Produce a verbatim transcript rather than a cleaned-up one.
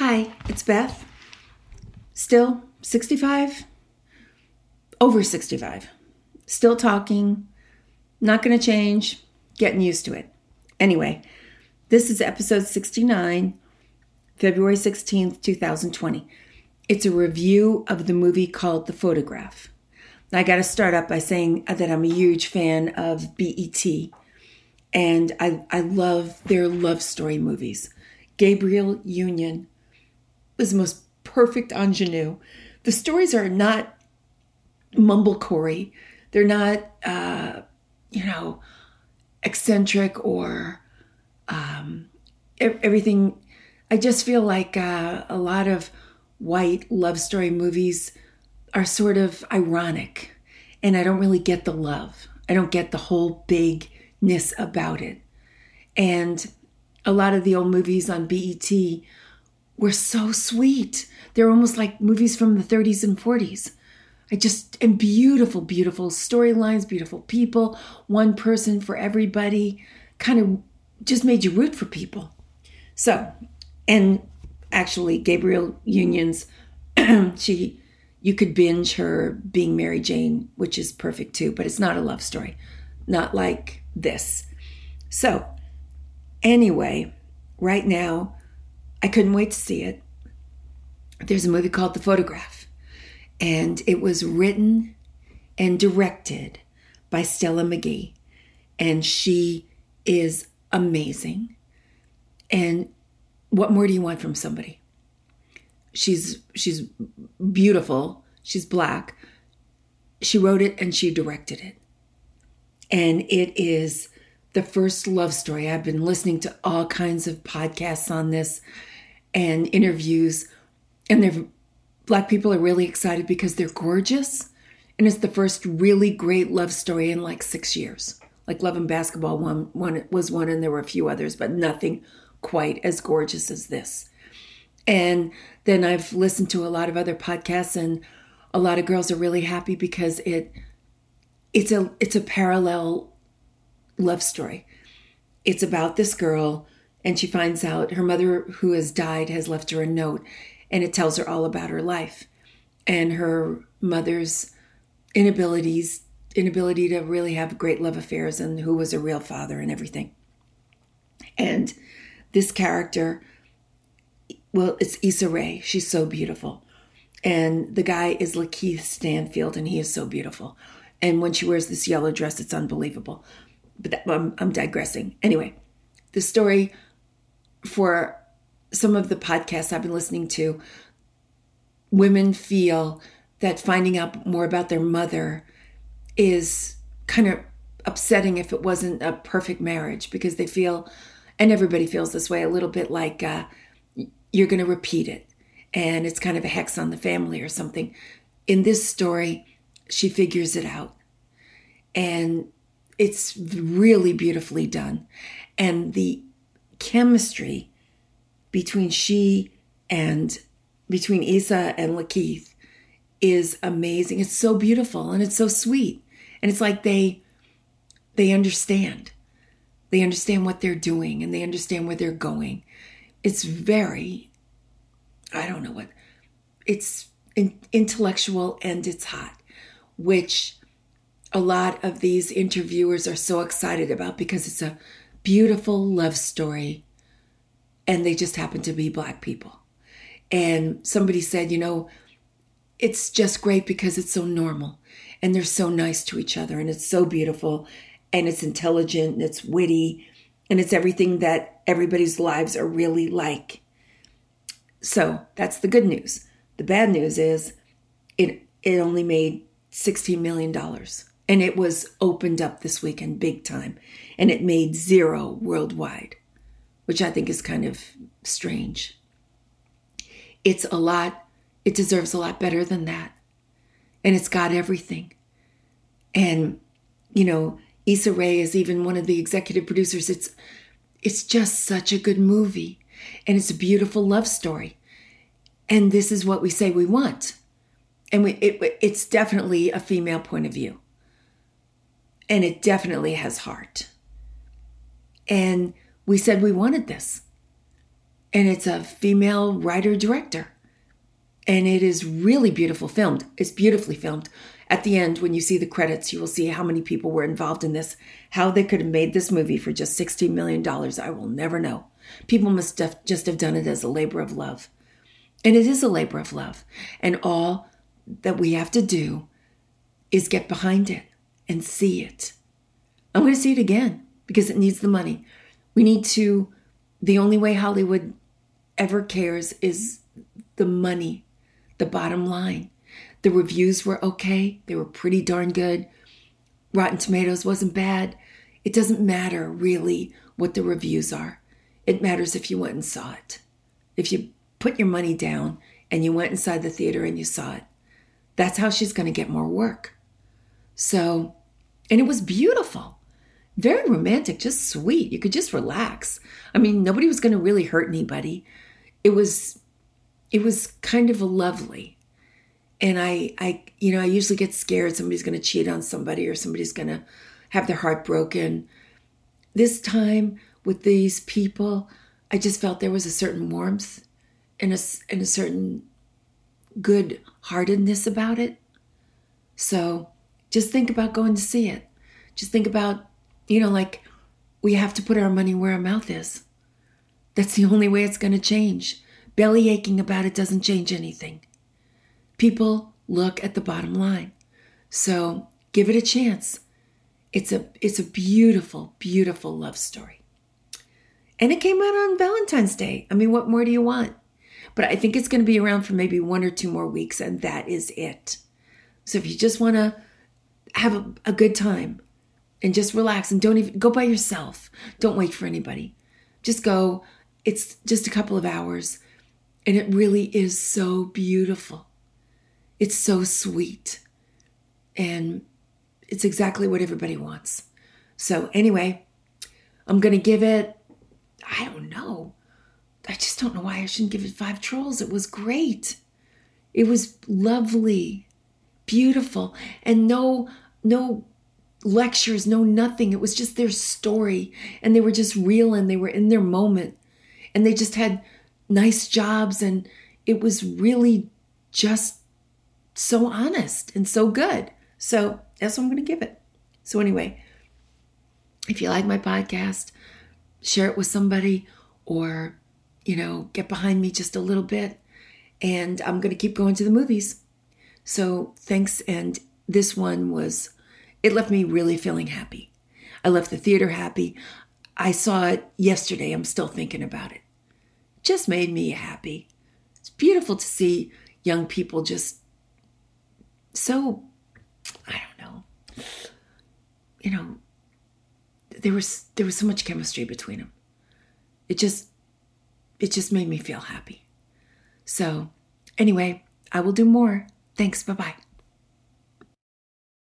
Hi, it's Beth. Still sixty-five? Over sixty-five. Still talking. Not going to change. Getting used to it. Anyway, this is episode sixty-nine, February sixteenth, twenty twenty. It's a review of the movie called The Photograph. I got to start up by saying that I'm a huge fan of B E T, and I, I love their love story movies. Gabrielle Union was the most perfect ingenue. The stories are not mumblecore. They're not, uh, you know, eccentric or um, everything. I just feel like uh, a lot of white love story movies are sort of ironic, and I don't really get the love. I don't get the whole bigness about it. And a lot of the old movies on B E T were so sweet. They're almost like movies from the thirties and forties. I just, and beautiful, beautiful storylines, beautiful people, one person for everybody, kind of just made you root for people. So, and actually Gabrielle Union's, she, you could binge her being Mary Jane, which is perfect too, but it's not a love story. Not like this. So, anyway, right now, I couldn't wait to see it. There's a movie called The Photograph, and it was written and directed by Stella McGee, and she is amazing. And what more do you want from somebody? She's she's beautiful. She's black. She wrote it and she directed it. And it is the first love story. I've been listening to all kinds of podcasts on this and interviews, and they're, black people are really excited because they're gorgeous, and it's the first really great love story in like six years. Like Love and Basketball one, one was one, and there were a few others, but nothing quite as gorgeous as this. And then I've listened to a lot of other podcasts, and a lot of girls are really happy because it it's a it's a parallel love story. It's about this girl, and she finds out her mother, who has died, has left her a note, and it tells her all about her life and her mother's inabilities, inability to really have great love affairs, and who was a real father and everything. And this character, well, it's Issa Rae. She's so beautiful. And the guy is Lakeith Stanfield, and he is so beautiful. And when she wears this yellow dress, it's unbelievable. But that, I'm, I'm digressing. Anyway, the story, for some of the podcasts I've been listening to, women feel that finding out more about their mother is kind of upsetting if it wasn't a perfect marriage, because they feel, and everybody feels this way, a little bit like uh, you're going to repeat it, and it's kind of a hex on the family or something. In this story, she figures it out, and it's really beautifully done. And the chemistry between she and between Issa and Lakeith is amazing. It's so beautiful, and it's so sweet. And it's like they they understand. They understand what they're doing, and they understand where they're going. It's very, I don't know what, it's in, intellectual, and it's hot, which a lot of these interviewers are so excited about because it's a beautiful love story, and they just happen to be black people. And somebody said, you know, it's just great because it's so normal, and they're so nice to each other, and it's so beautiful, and it's intelligent, and it's witty, and it's everything that everybody's lives are really like. So that's the good news. The bad news is it it only made sixteen million dollars. And it was opened up this weekend big time. And it made zero worldwide, which I think is kind of strange. It's a lot, it deserves a lot better than that. And it's got everything. And, you know, Issa Rae is even one of the executive producers. It's it's just such a good movie. And it's a beautiful love story. And this is what we say we want. And we it, it's definitely a female point of view. And it definitely has heart. And we said we wanted this. And it's a female writer-director. And it is really beautiful filmed. It's beautifully filmed. At the end, when you see the credits, you will see how many people were involved in this. How they could have made this movie for just sixty million dollars, I will never know. People must have just have done it as a labor of love. And it is a labor of love. And all that we have to do is get behind it and see it. I'm going to see it again because it needs the money. We need to, the only way Hollywood ever cares is the money, the bottom line. The reviews were okay. They were pretty darn good. Rotten Tomatoes wasn't bad. It doesn't matter really what the reviews are. It matters if you went and saw it. If you put your money down and you went inside the theater and you saw it. That's how she's going to get more work. So, and it was beautiful. Very romantic, just sweet. You could just relax. I mean, nobody was going to really hurt anybody. It was, it was kind of a lovely. And I, I, you know, I usually get scared somebody's going to cheat on somebody or somebody's going to have their heart broken. This time with these people, I just felt there was a certain warmth and a, and a certain good-heartedness about it. So just think about going to see it. Just think about, you know, like we have to put our money where our mouth is. That's the only way it's going to change. Belly aching about it doesn't change anything. People look at the bottom line. So give it a chance. It's a it's a beautiful, beautiful love story. And it came out on Valentine's Day. I mean, what more do you want? But I think it's going to be around for maybe one or two more weeks, and that is it. So if you just want to have a, a good time and just relax and don't even go by yourself. Don't wait for anybody. Just go. It's just a couple of hours, and it really is so beautiful. It's so sweet, and it's exactly what everybody wants. So anyway, I'm going to give it, I don't know. I just don't know why I shouldn't give it five trolls. It was great. It was lovely, beautiful, and no, no lectures, no nothing. It was just their story, and they were just real, and they were in their moment, and they just had nice jobs, and it was really just so honest and so good. So that's what I'm going to give it. So anyway, if you like my podcast, share it with somebody, or, you know, get behind me just a little bit, and I'm going to keep going to the movies. So thanks. And this one was, it left me really feeling happy. I left the theater happy. I saw it yesterday. I'm still thinking about it. Just made me happy. It's beautiful to see young people just so, I don't know, you know, there was, there was so much chemistry between them. It just, it just made me feel happy. So anyway, I will do more. Thanks. Bye-bye.